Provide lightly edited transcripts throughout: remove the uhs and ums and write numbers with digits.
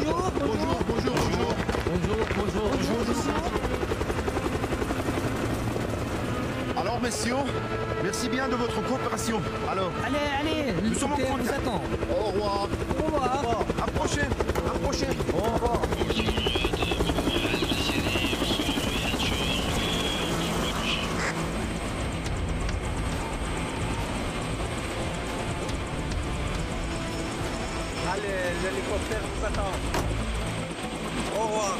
bonjour, bonjour, bonjour, bonjour. Alors, messieurs, merci bien de votre coopération. Alors, Allez, nous sommes en on contact. vous attend. Au revoir. Au revoir. Approchez. Au revoir. Allez, l'hélicoptère vous attend. Au revoir.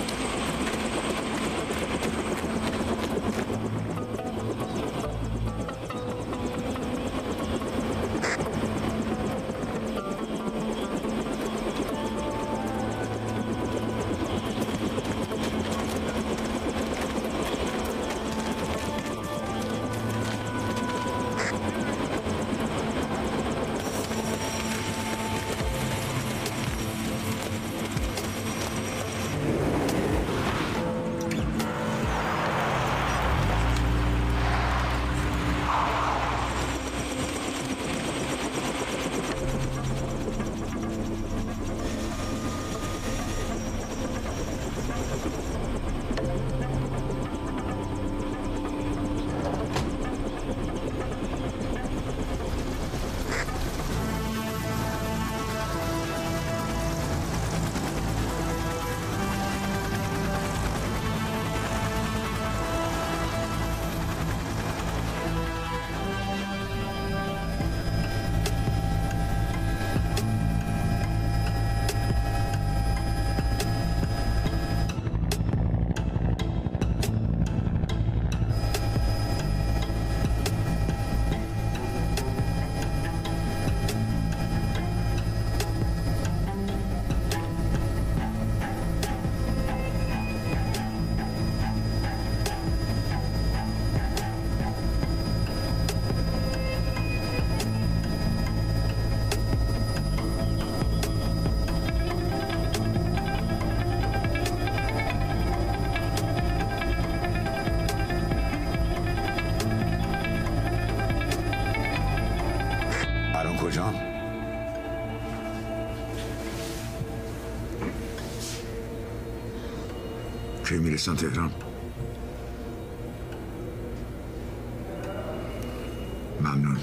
الان کجام؟ کی میرسن تهران؟ ممنون.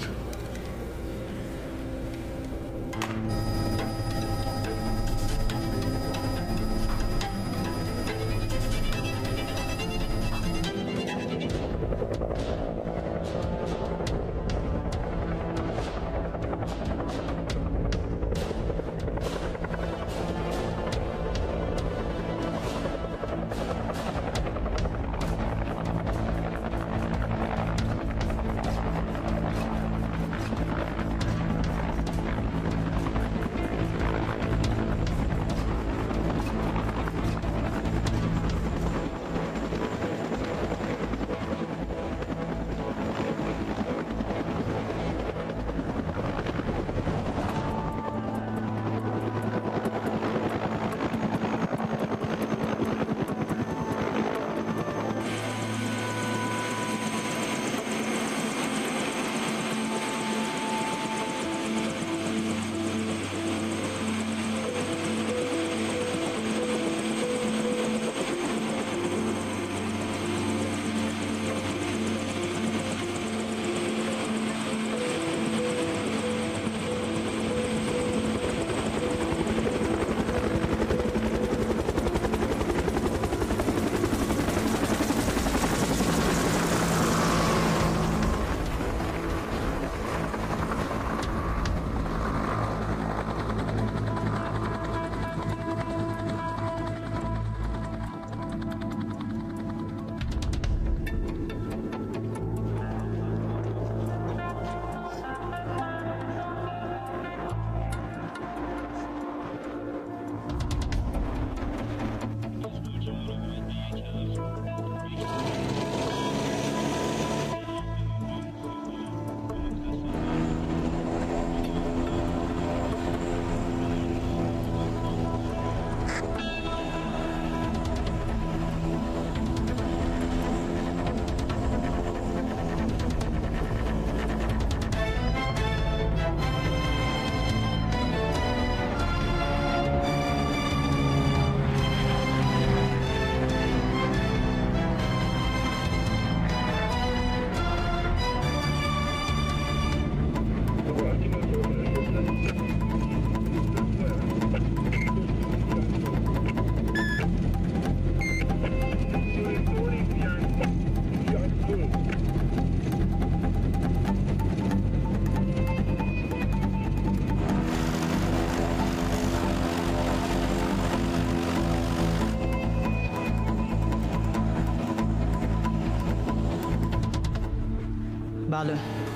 بله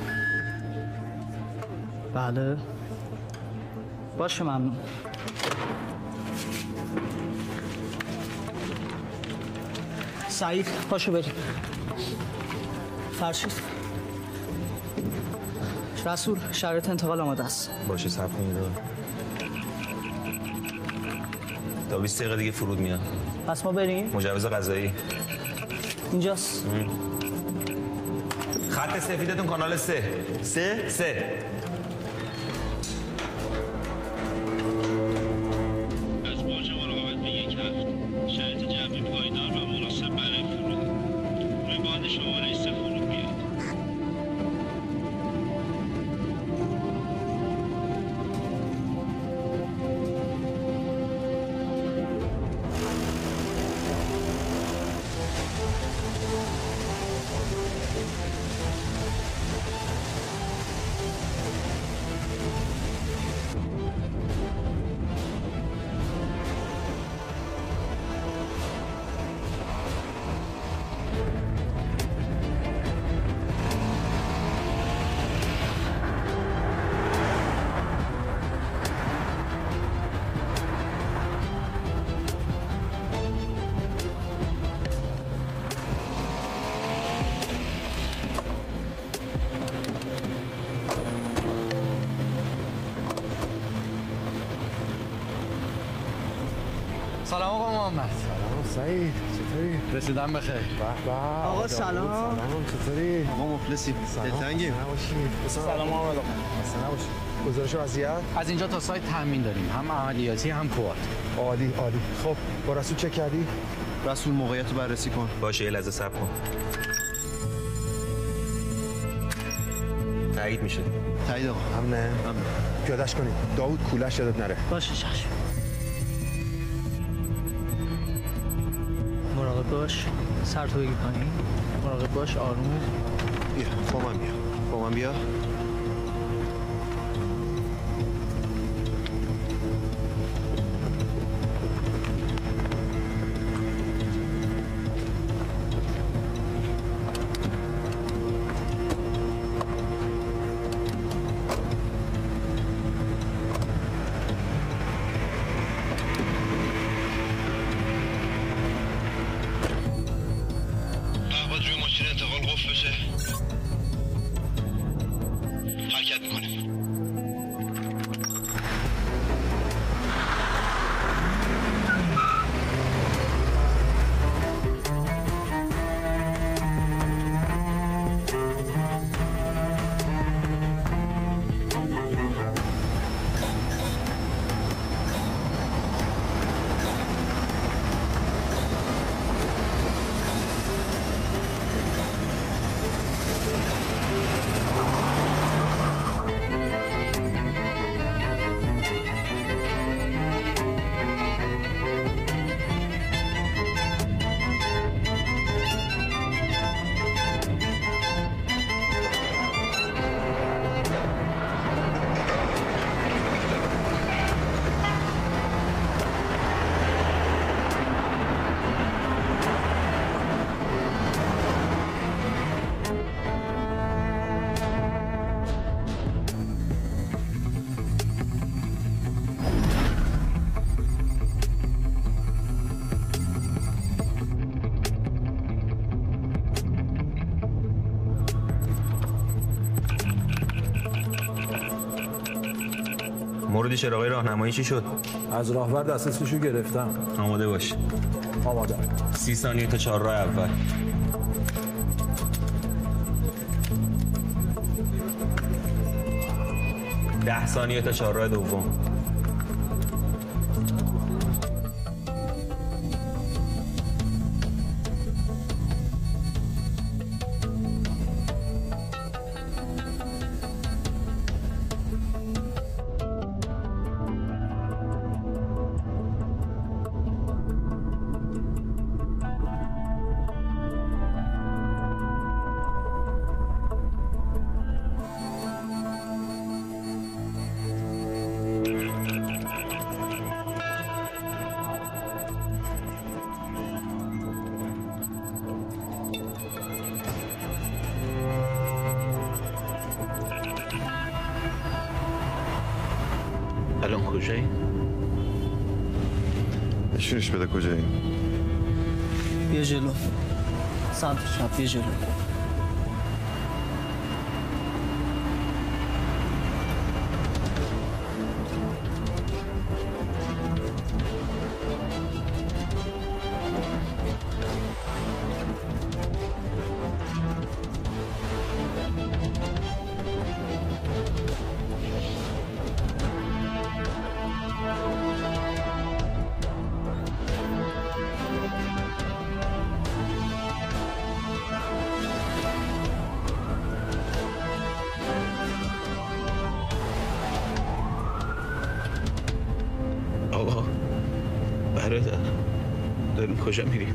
بله باشه ممنون. سعید پاشو بریم. فرشید رسول شرایط انتقال آماده است. باشه صبر کنید تا 20 دقیقه دیگه فرود میاد. پس ما بریم؟ مجوز غذایی اینجاست. خط سفیدتون کانال 3. 3 از باج مراقبت به 1 هفت شرایط جوی پایدار و مناسب برای فرود روی باند شماره 3 فرود بیاد. سلام آقا محمد. سلام سعید، چطوری؟ رسیدم بخیر. به آقا سلام. سلام، چطوری؟ آقا مخلصی. دلتنگیم. سلام محمد آقا. اصلا نباشید. گزارش وضعیت؟ از اینجا تا سایت تامین داریم، هم عملیاتی هم کوارت. عالی عالی. خب با رسول چک کردی؟ رسول موقعیت رو بررسی کن. باشه یه لحظه صبر کن. تایید میشه. تایید آقا. امنه؟ پیادش کنید. داوود کولش یادت نره. باشه چشم. مراقب باش. سر تو بگی پایین. مراقب باش آروم. بیا با من بیا. با من بیا. مورد چراغ راهنمایی چی شد؟ از راهبر دسترسیشو گرفتم. آماده باش. آماده. 30 ثانیه تا چهارراه اول. ده ثانیه تا چهارراه دوم. الان کجایی؟ نشونش بده کجایی. بیا جلو. سمت چپ بیا جلو. آقا برادر داریم کجا میریم؟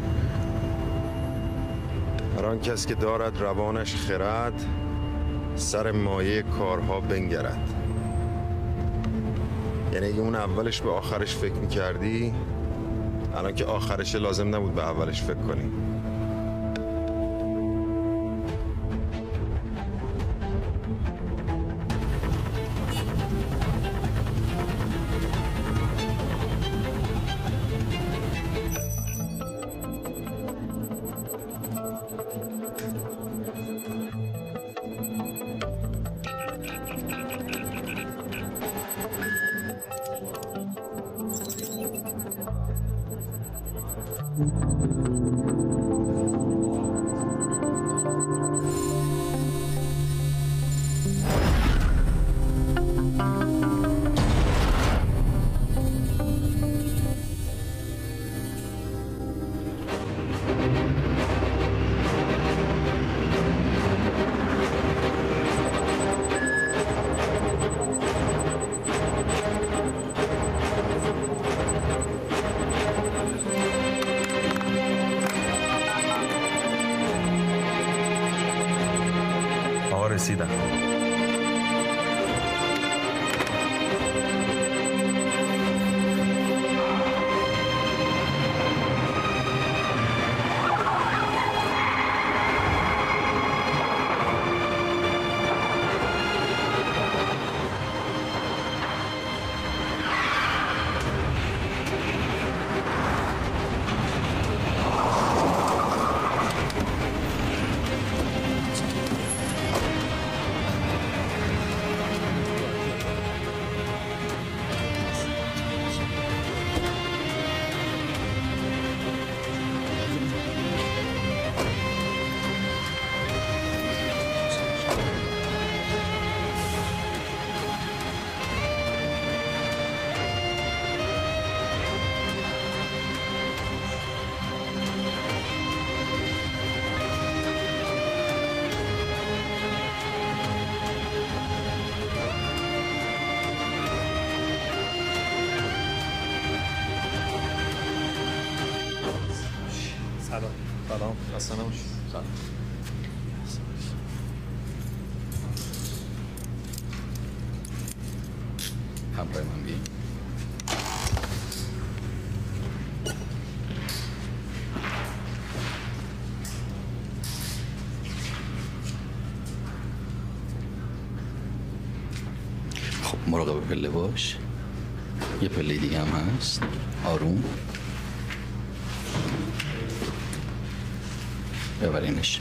هر آن کس که دارد روانش خرد، سر مایه کارها بنگرد. یعنی اگه اون اولش به آخرش فکر میکردی، الان که آخرش لازم نبود به اولش فکر کنی. رسیدم. سلام خسته نباشید. سلام. همراه من بیایید. خب مراقب پله باش. یه پله دیگه هم هست. آروم ببرینش.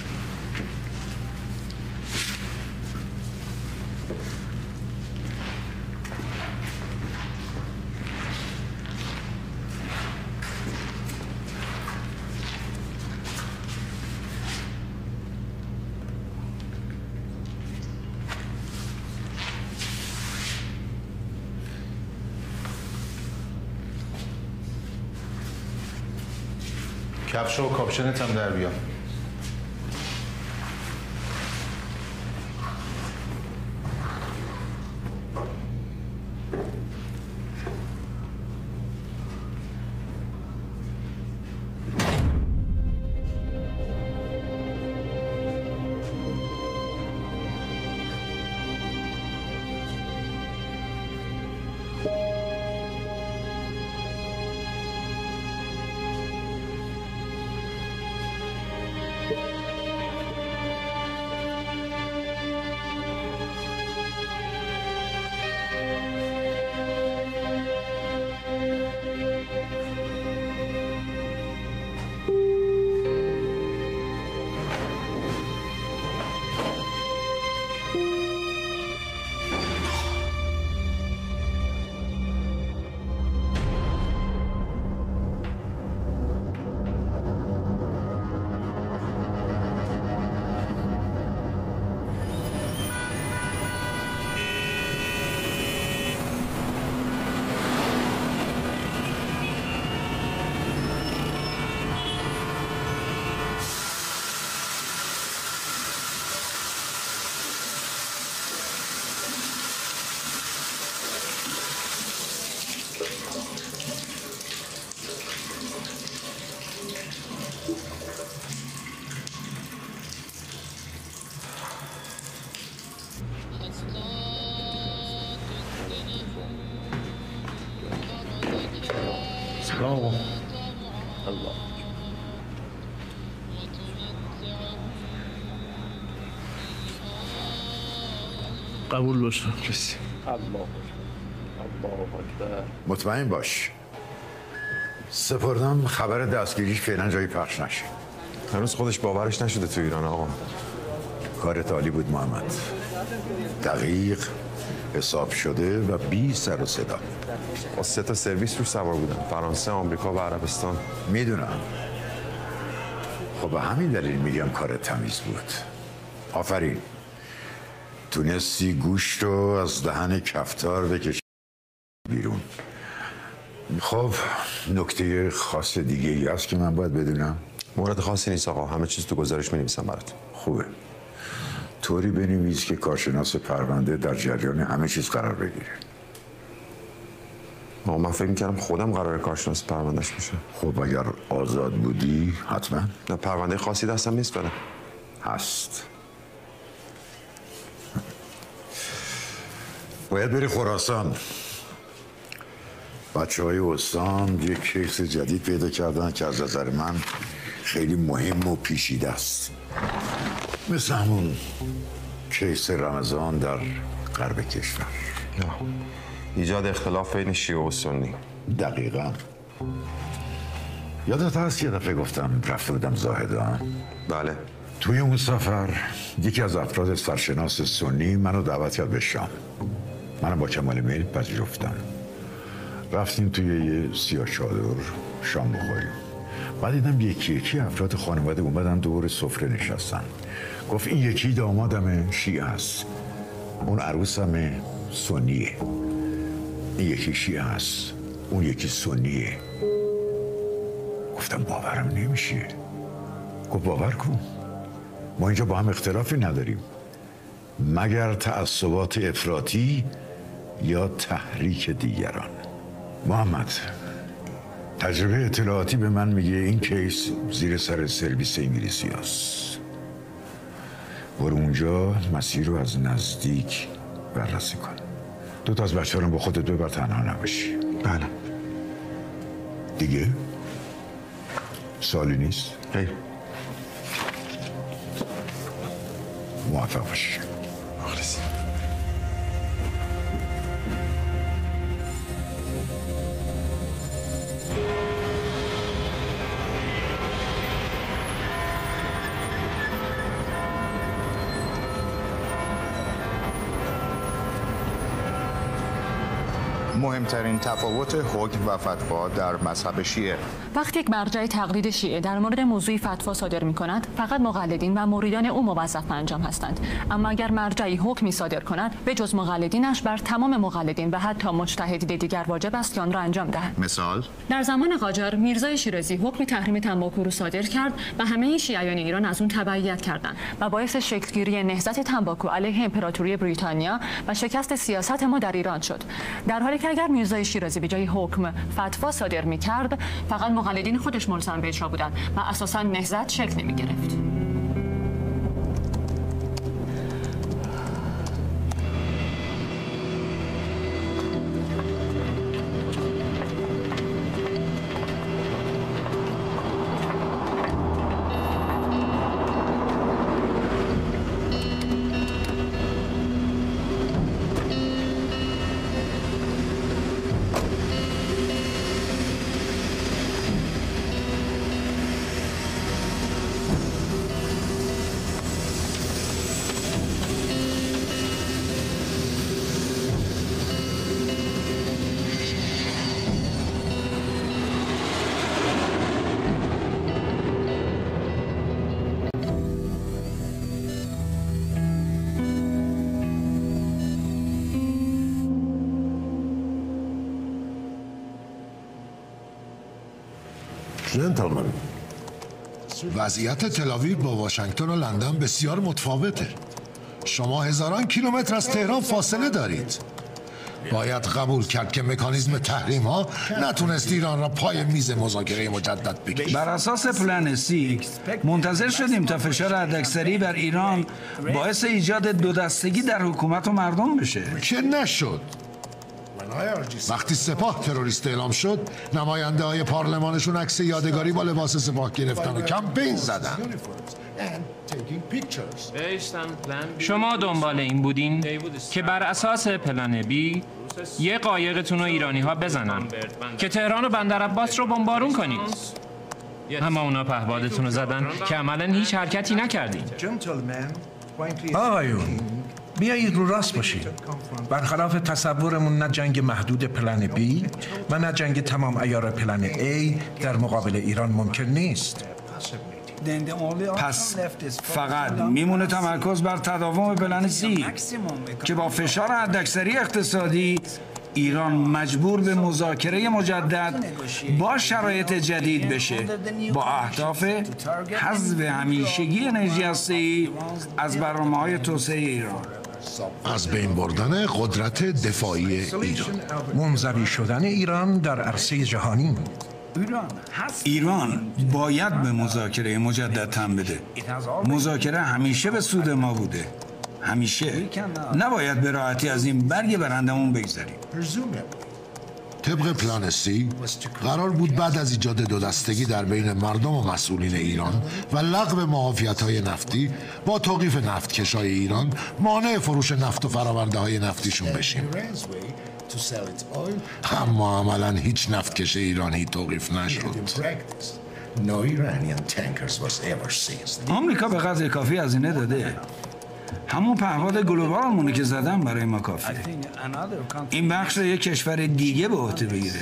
کفش و کاپشنت هم در بیار. آقا قبول باشه. مطمئن باش سپردم خبر دستگیریش فعلا جایی پخش نشه. هنوز خودش باورش نشده تو ایران آقا. کارت عالی بود محمد، دقیق، حساب شده و بی سر و صدا. با 3 تا سرویس روش سوار بودن، فرانسه، آمریکا و عربستان. میدونم. خب به همین دلیل میگم کارت تمیز بود. آفرین. تونستی گوشت رو از دهن کفتار بکشی بیرون. خب نکته خاص دیگه ای هست که من باید بدونم؟ مورد خاصی نیست آقا، همه چیز تو گزارش می‌نویسم برات. خوبه. طوری بنویس که کارشناس پرونده در جریان همه چیز قرار بگیره. آقا من فکر می‌کردم خودم قراره کارشناس پروندهش بشه. خب اگر آزاد بودی حتما. نه پرونده خاصی دستم نیست فعلا. هست. باید بری خراسان. بچه‌های استان یک کیس جدید پیدا کردن که از نظر من خیلی مهم و پیچیده است. مثل همون کیس رمضان در غرب کشور. ایجاد اختلاف بین شیعه و سنی. دقیقاً. یادت هست یه دفعه گفتم رفته بودم زاهدان؟ بله. توی اون سفر یکی از افراد سرشناس سنی منو دعوت کرد به شام. منم با کمال میل پذیرفتم. رفتیم توی یه سیاه چادر شام بخوریم. بعد دیدم یکی یکی افراد خانواده اومدن دور سفره نشستن. گفت این یکی دامادم شیعه است، اون عروسم سنیه، این یکی شیعه است، اون یکی سنیه. گفتم باورم نمیشه. گفت باور کن، ما اینجا با هم اختلافی نداریم مگر تعصبات افراطی یا تحریک دیگران. محمد، تجربه اطلاعاتی به من میگه این کیس زیر سر سرویس انگلیسی هست. برو اونجا مسیر رو از نزدیک بررسی کن. 2 تا از بچه‌ها رو با خودت ببر، تنها نباشی. بله. دیگه؟ سوالی نیست؟ خیر. موفق باشی. مخلصی. مهمترین تفاوت حکم و فتوا در مذهب شیعه. وقتی یک مرجع تقلید شیعه در مورد موضوعی فتوا صادر می‌کند، فقط مقلدین و مریدان او موظف به انجام هستند. اما اگر مرجعی حکمی صادر کند، به جز مقلدینش بر تمام مقلدین و حتی مجتهدین دیگر واجب است که آن را انجام دهند. مثال؟ در زمان قاجار میرزای شیرازی حکم تحریم تنباکو را صادر کرد و همه شیعیان ایران از اون تبعیت کردند و باعث شکلگیری نهضت تنباکو علیه امپراتوری بریتانیا و شکست سیاست ما در ایران شد. در حالی که اگر میرزای شیرازی به جای حکم فتوا صادر می‌کرد، فقط مقلدین خودش ملزم به اجرا بودند و اساساً نهضت شکل نمی‌گرفت. جنتلمن، وضعیت تل‌آویو با واشنگتن و لندن بسیار متفاوته. شما هزاران کیلومتر از تهران فاصله دارید. باید قبول کرد که مکانیزم تحریم ها نتونست ایران را پای میز مذاکره مجدد بگیرد. بر اساس پلن سی منتظر شدیم تا فشار حداکثری بر ایران باعث ایجاد دو دستگی در حکومت و مردم بشه که نشد. وقتی سپاه تروریست اعلام شد، نماینده های پارلمانشون عکس یادگاری با لباس سپاه گرفتن و کمپین زدن. شما دنبال این بودین که بر اساس پلن بی یه قایقتون رو ایرانی ها بزنن که تهران و بندر عباس رو بمبارون کنید. اما اونا پهبادتون رو زدن که عملا هیچ حرکتی نکردین. آقایون بیایید رو راست باشید. برخلاف تصورمون نه جنگ محدود پلن بی و نه جنگ تمام عیار پلن ای در مقابل ایران ممکن نیست. پس فقط میمونه تمرکز بر تداوم پلن سی که با فشار حداکثری اقتصادی ایران مجبور به مذاکره مجدد با شرایط جدید بشه با اهداف حذف همیشگی انرژی هسته‌ای از برنامه‌های توسعه ایران، از بین بردن قدرت دفاعی ایران، منزوی شدن ایران در عرصه جهانی. ایران باید به مذاکره مجدد تن بده. مذاکره همیشه به سود ما بوده، همیشه. نباید به راحتی از این برگ برندمون بگذاریم. طبق پلان سی قرار بود بعد از ایجاد دو دستگی در بین مردم و مسئولین ایران و لغو معافیت‌های نفتی با توقیف نفتکشای ایران مانع فروش نفت و فراورده های نفتیشون بشیم. اما عملا هیچ نفتکش ایرانی توقیف نشد. آمریکا به قدر کافی هزینه داده. همون پهپاد گلوبالمونه که زدن برای ما کافیه. این بخش رو یک کشور دیگه به عهده بگیره.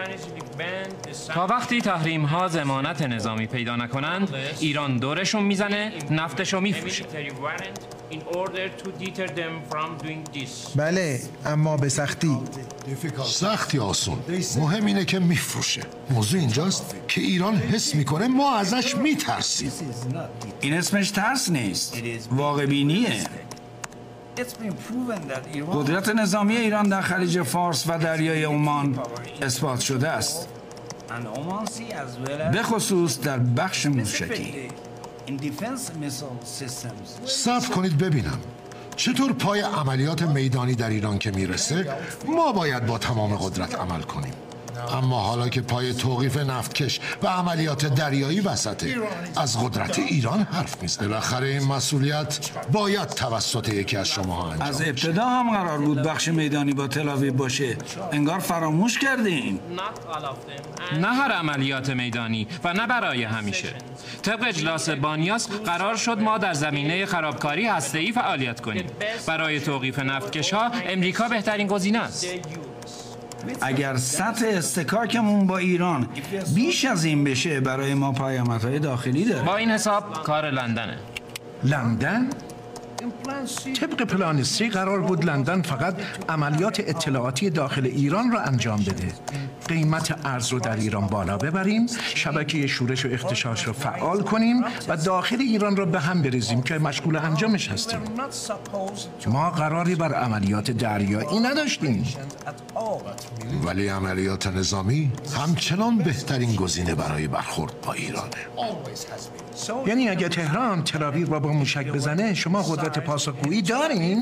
تا وقتی تحریم ها ضمانت نظامی پیدا نکنند، ایران دورشون میزنه، نفتشو میفروشه. بله، اما به سختی. سختی آسون. مهم اینه که میفروشه. موضوع اینجاست که ایران حس میکنه ما ازش میترسیم. این اسمش ترس نیست، واقع بینیه. قدرت نظامی ایران در خلیج فارس و دریای عمان اثبات شده است، به خصوص در بخش موشکی. صبر کنید ببینم چطور پای عملیات میدانی در ایران که میرسه ما باید با تمام قدرت عمل کنیم. اما حالا که پای توقیف نفتکش و عملیات دریایی وسطه، از قدرت ایران حرف میزنه. بالاخره این مسئولیت باید توسط یکی از شما انجام از ابتدا هم قرار بود بخش میدانی با تل‌آویو باشه. انگار فراموش کردین. نه هر عملیات میدانی و نه برای همیشه. طبق اجلاس بانیاس قرار شد ما در زمینه خرابکاری هسته‌ای فعالیت کنیم. برای توقیف نفتکش‌ها امریکا بهترین گزینه است. اگر سطح استکاکمون با ایران بیش از این بشه برای ما پیامدهای داخلی داره. با این حساب کار لندنه. لندن؟ طبق پلان سی قرار بود لندن فقط عملیات اطلاعاتی داخل ایران را انجام بده. قیمت ارز رو در ایران بالا ببریم، شبکه شورش و اغتشاش رو فعال کنیم و داخل ایران را به هم بریزیم که مشغول انجامش هستیم. ما قراری بر عملیات دریایی نداشتیم. ولی عملیات نظامی همچنان بهترین گزینه برای برخورد با ایرانه. یعنی اگه تهران تل‌آویو را با موشک بزنه شما قدرت پاسخگویی دارین؟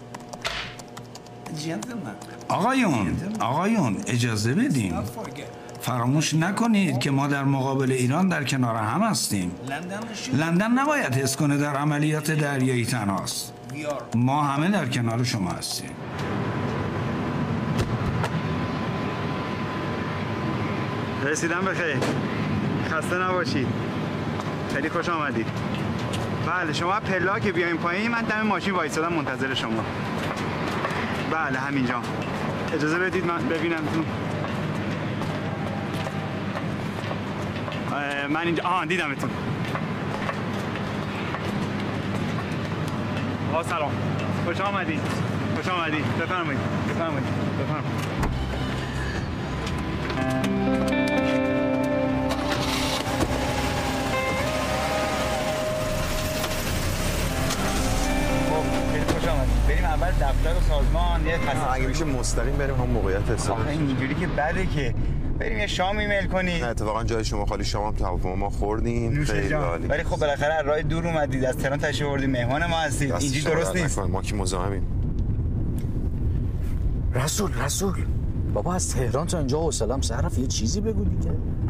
آقایون اجازه بدین. فراموش نکنید که ما در مقابل ایران در کنار هم هستیم. لندن نباید حس کنه در عملیات دریایی تنهاست. ما همه در کنار شما هستیم. رسیدن بخیر. خسته نباشید. خیلی خوش آمدید. بله شما پلا که بیاین پایین، من دم ماشین وایسادم منتظر شما. بله همینجا. اجازه بدید من ببینمتون. من اینجا دیدمتون. سلام. خوش آمدید. خوش آمدید. بفرمایید. بریم اول دفتر و سازمان یه اگه میشه مستقیم بریم هم موقعیت حساب. آخه اینجوری که بده که بریم یه شام ایمیل کنید. نه اتفاقا جای شما خالی، شما هم هواپیما ما خوردیم. خیلی عالی. ولی خب بالاخره از راه دور اومدید، از تهران تشریف آوردید، مهمان ما هستید. اینجوری درست نیست. ما کی مزاحمیم. رسول بابا از تهران تا اینجا حوصله‌ام سر رفت، یه چیزی بگو دیگه.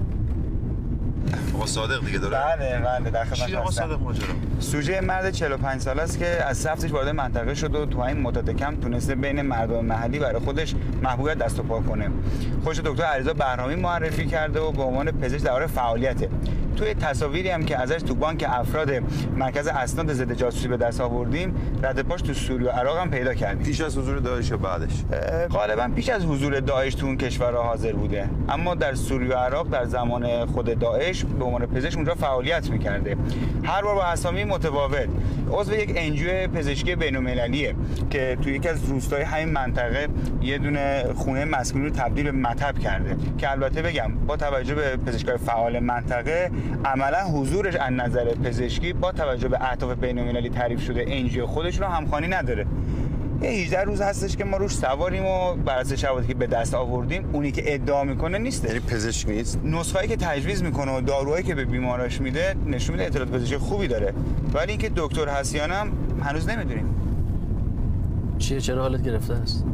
آقا صادق دیگه داره؟ بله در خدمت چی آقا صادق ماجرا؟ سوژه مرد 45 ساله است که از سفتش وارد منطقه شد و تو این مدت کم تونسته بین مردم محلی برای خودش محبوبیت دست و پا کنه. خودش دکتر علیرضا بهرامی معرفی کرده و به عنوان پزشک در حال فعالیته. توی تصاویری هم که ازش تو بانک افراد مرکز اسناد ضد جاسوسی به دست آوردیم، رد پاش تو سوریه و عراق هم پیدا کردیم. پیش از حضور داعش یا بعدش؟ غالبا پیش از حضور داعش تو اون کشورها حاضر بوده، اما در سوریه و عراق در زمان خود داعش به عنوان پزشک اونجا فعالیت می‌کرده. هر بار با اسامی متفاوت. عضو یک انجیو پزشکی بین‌المللیه که توی یکی از روستای همین منطقه یه دونه خونه مسکونی رو تبدیل به مطب کرده که البته بگم با توجه به پزشکای فعال منطقه عملا حضورش از نظر پزشکی با توجه به اهداف بین‌المللی تعریف شده انجیو خودش رو همخوانی نداره. یه 18 روز هستش که ما روش سواریم و بر اساس شواهدی که به دست آوردیم اونی که ادعا میکنه نیست. یعنی پزشک نیست؟ نسخه‌ای که تجویز میکنه و داروهایی که به بیماراش میده نشون میده اطلاعات پزشکی خوبی داره، ولی اینکه دکتر هست یا نه هنوز نمیدونیم. چیه؟ چرا حالت گرفته است؟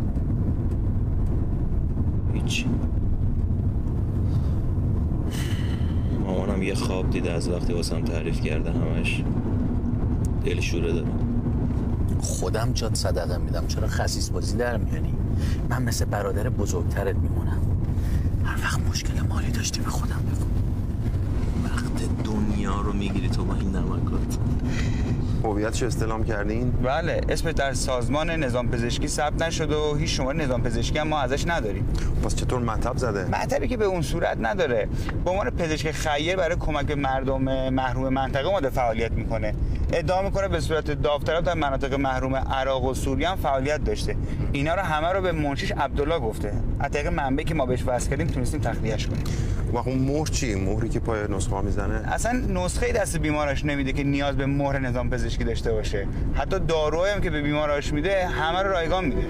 هیچ. مامانم یه خواب دیده از وقتی واسم تعریف کرده همش دل شوره داره. خودم جات صدقه میدم، چرا خسیس بازی در میاری؟ من مثل برادر بزرگترت میمونم. هر وقت مشکل مالی داشتی به خودم بگو. وقت دنیا رو میگیری تو با این نمکات. هویتش استلام کردین؟ بله، اسمش در سازمان نظام پزشکی ثبت نشده و هیچ شماره نظام پزشکی هم ما ازش نداریم. پس چطور مطب زده؟ مطبی که به اون صورت نداره. به عنوان پزشک خیر برای کمک به مردم محروم منطقه اومده فعالیت میکنه. ادعا میکنه به صورت داوطلب در مناطق محروم عراق و سوریه هم فعالیت داشته. اینا رو همه رو به منشیش عبدالله گفته. از طریق منبعی که ما بهش وصل کردیم تونستیم تخلیه‌اش کنیم. واقعا اون مهر چی؟ مهری که پای نسخه میزنه؟ اصلا نسخه دست بیمارش نمیده که نیاز به مهر نظام پزشکی داشته باشه. حتی داروهایی هم که به بیمارش میده همه رو رایگان میده.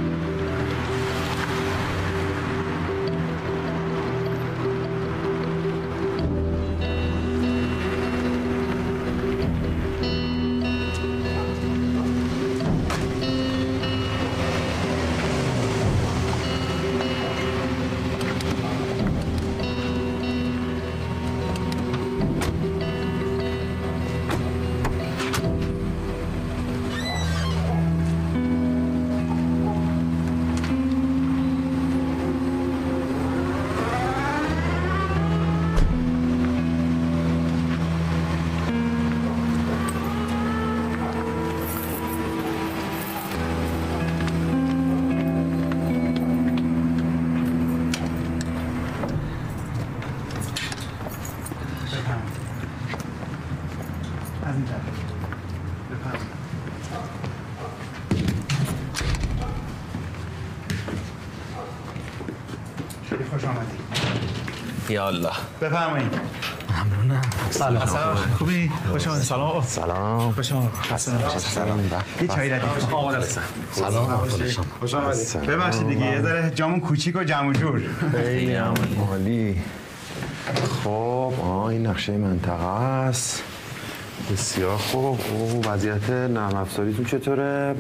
خوش آمدید. یا الله. بفرمایید. ممنونم. سلام. خوبی؟ خوش آمدید. سلام. سلام. خوش آمدید. سلام. یه چای ردیف. سلام. خوش آمدید. ببخشید دیگه یه ذره جامون کوچیک و جمع و جور. خیلی عالی. خب این نقشه منطقه است. بسیار خوب. وضعیت نرم افزاریتون چطوره؟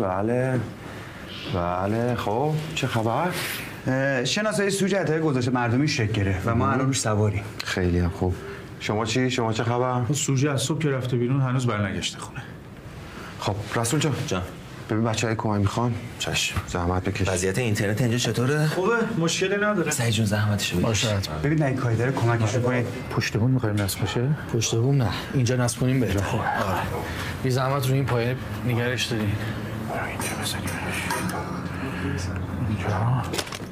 بله. خب چه خبر؟ شناسایی سوژه اتای گذاشته مردمی شکل گرفت و ما الان روش سواریم. خیلی هم خوب. شما چی؟ شما چه خبر؟ سوژه از صبح که رفته بیرون هنوز برنگشته خونه. خب رسول جان. ببین بچه‌های کمک میخوان؟ چشم. زحمت بکش. وضعیت اینترنت اینجا چطوره؟ خوبه، مشکلی نداره. سعید جون زحمتشو بکش. باشه حتما. ببین اگه کاری داره کمکش کنید. پشت بوم می‌خوایم نصب بشه؟ پشت بوم نه. اینجا نصب کنیم بهتره. آره. بی زحمت رو این پایه نگرش دارین. اینجا بزنیم. اینجا.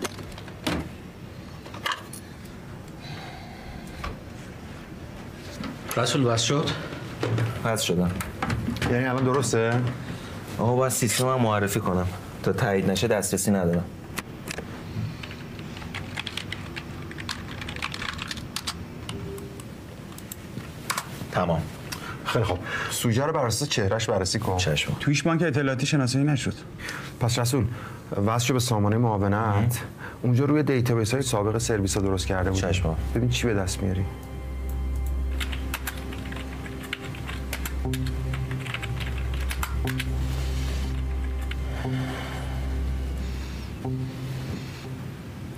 رسول بس شد؟ بس شدم. یعنی الان درسته؟ آقا باید سیستم هم معرفی کنم. تا تایید نشه دسترسی ندارم. تمام. خیلی خوب. سوژه رو بر اساس چهرهش بررسی کن. چشم. تویش بانک اطلاعاتی شناسایی نشد. پس رسول واسه شو به سامانه معاونت. اونجا روی دیتابیس های سابق سرویس ها درست کرده بود. چشم. ببین چی به دست میاری.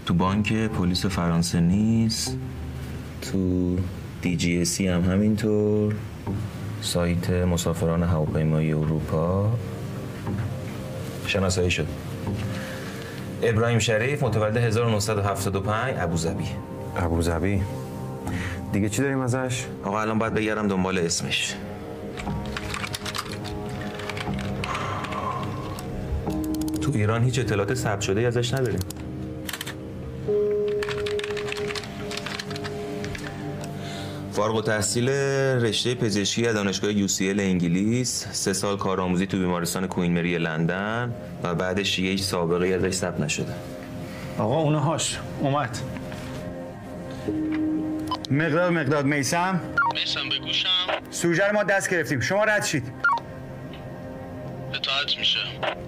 تو بانک پلیس فرانسه نیست، تو DGSC هم همینطور، سایت مسافران هواپیمایی اروپا. شناسایی شد. ابراهیم شریف، متولد 1975، ابوظبی. ابوظبی. دیگه چی داریم ازش؟ آقا الان باید بگردم دنبال اسمش. تو ایران هیچ اطلاعات ثبت شده ازش نداریم. فارغ التحصیل رشته پزشکی از دانشگاه UCL انگلیس، 3 سال کارآموزی تو بیمارستان کوین مری لندن و بعدش هیچ سابقه ازش ثبت نشده. آقا اونهاش اومد. مقداد میسم به گوشم. سوژه رو ما دست گرفتیم، شما رد شید. اطاعت میشه.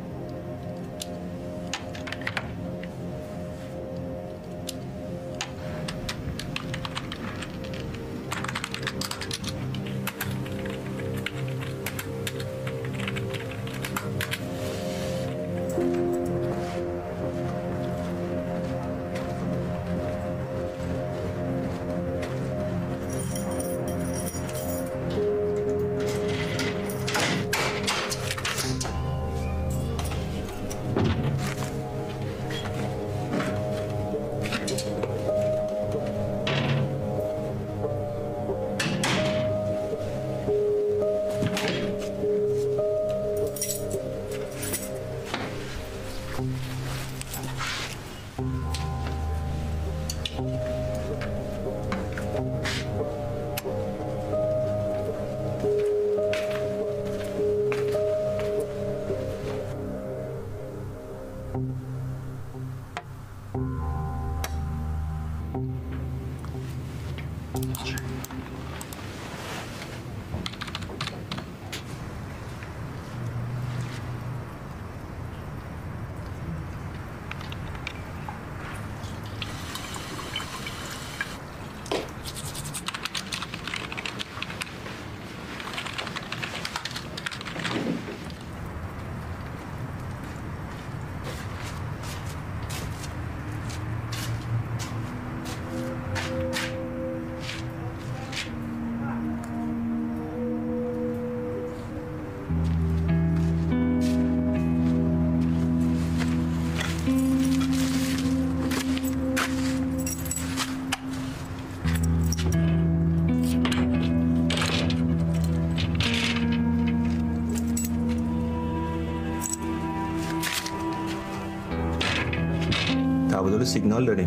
تبادل سیگنال داریم.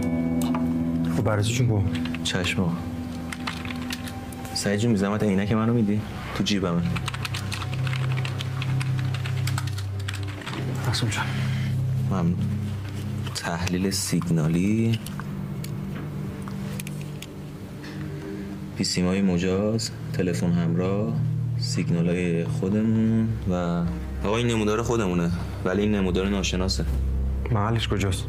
خب بررسیشون کن. چشم آقا. سعید جون میزمت عینک منو میدی؟ تو جیبمه. محسوم جان. ممنون. تحلیل سیگنالی، پیسیمای مجاز، تلفن همراه، سیگنالای خودمون و آقا این نمودار خودمونه ولی این نمودار ناشناسه. محلش کجاست؟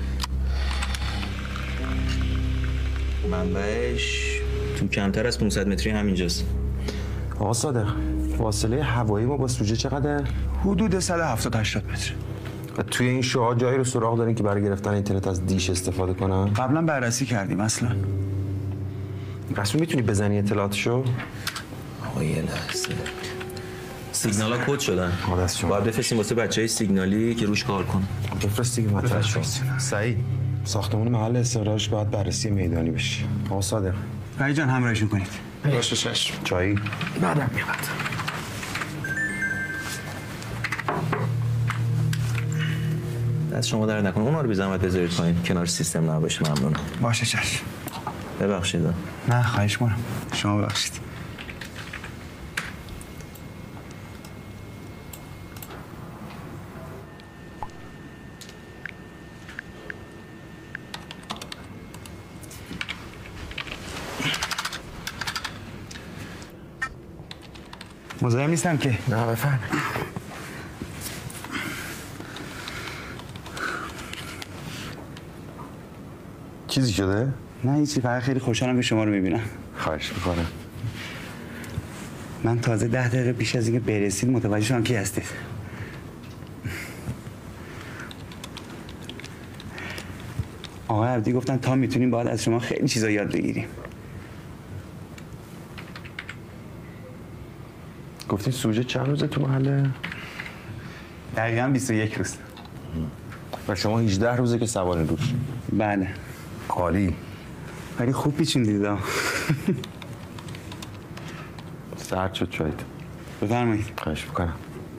منبعش تو کمتر از 500 متری همینجاست. آقا صادق، فاصله هوایی ما با سوژه چقدره؟ حدود 170-80 متر. توی این شعاع جایی رو سراغ دارین که برای گرفتن اینترنت از دیش استفاده کنن؟ قبلا بررسی کردیم اصلا. رسول میتونی بزنی اطلاعاتشو؟ آقا یه لحظه. سیگنالا کد شدن. عادت باید بفرستیم واسه بچهای سیگنالی که روش کار کنن. بفرست دیگه مطرح شد. سعید، ساختمون محل استقرارش باید بررسی میدانی بشه. آقا صادق. رایی جان همراهیشون کنید. باشه چشم. چایی؟ بعدم میاد. دست شما درد نکنه. اونا رو بی زحمت بذارید پایین کنار سیستم نباشه. ممنونم. باشه چشم. ببخشید. نه خواهش می‌کنم. شما ببخشید. مزاحم نیستم که. نه بفرمایید. چیزی شده؟ نه هیچی، فقط خیلی خوشحالم که شما رو میبینم. خواهش میکنم. من تازه 10 دقیقه پیش از اینکه برسید متوجه شدم کی هستید. آقای عبدی گفتن تا میتونیم باید از شما خیلی چیزا یاد بگیریم. گفتی سوژه چند روزه تو محله؟ دقیقاً 21 روز. و شما 18 روزه که سوار روش؟ بله. عالی. ولی خوب پیچوندید. سرد شد شاید. بفرمایید. خواهش میکنم.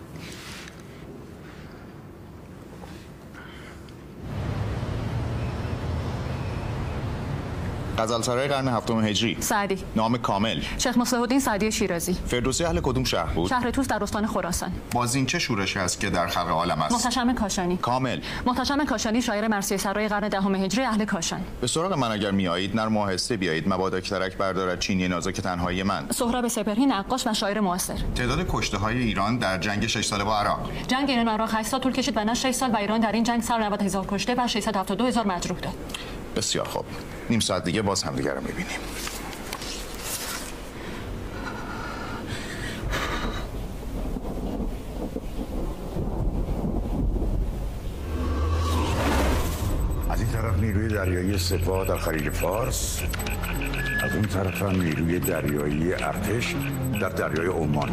غزلسرای قرن هفتم هجری. سعدی. نام کامل. شیخ مصلح الدین سعدی شیرازی. فردوسی اهل کدوم شهر بود؟ شهر توس در استان خراسان. بازین چه شورشی است که در خلق عالم است؟ محتشم کاشانی. کامل. محتشم کاشانی شاعر مرثیه سرای قرن دهم هجری اهل کاشان. به سراغ من اگر میایید نرم و آهسته بیایید، مبادا که ترک بردارد چینی نازک تنهایی من. سهراب سپهری نقاش و شاعر معاصر. تعداد کشته های ایران در جنگ 6 ساله با عراق. جنگ ایران و عراق 8 سال طول کشید و نه 6 سال و ایران در این جنگ 190,000 کشته و 672,000 مجروح داد. بسیار خوب. نیم ساعت دیگه باز هم دیگه رو می‌بینیم. از این طرف نیروی دریایی سپاه در خلیج فارس، از اون طرف هم نیروی دریایی ارتش در دریای عمان.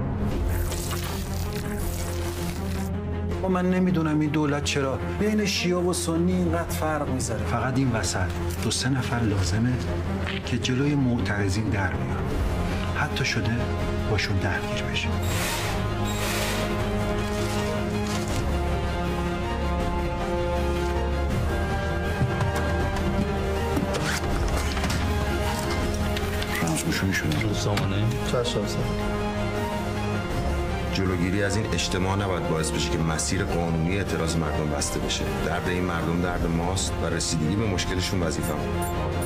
من نمیدونم این دولت چرا بین شیعه و سنی اینقدر فرق میذاره. فقط این وسط 2-3 نفر لازمه که جلوی معترضین در بیان، حتی شده باشون درگیر بشه. رمزگوشویی شدن. روزنامه چشم. جلوگیری از این اجتماع نباید باعث بشه که مسیر قانونی اعتراض مردم بسته بشه. درد این مردم درد ماست و رسیدگی به مشکلشون وظیفه‌مونه.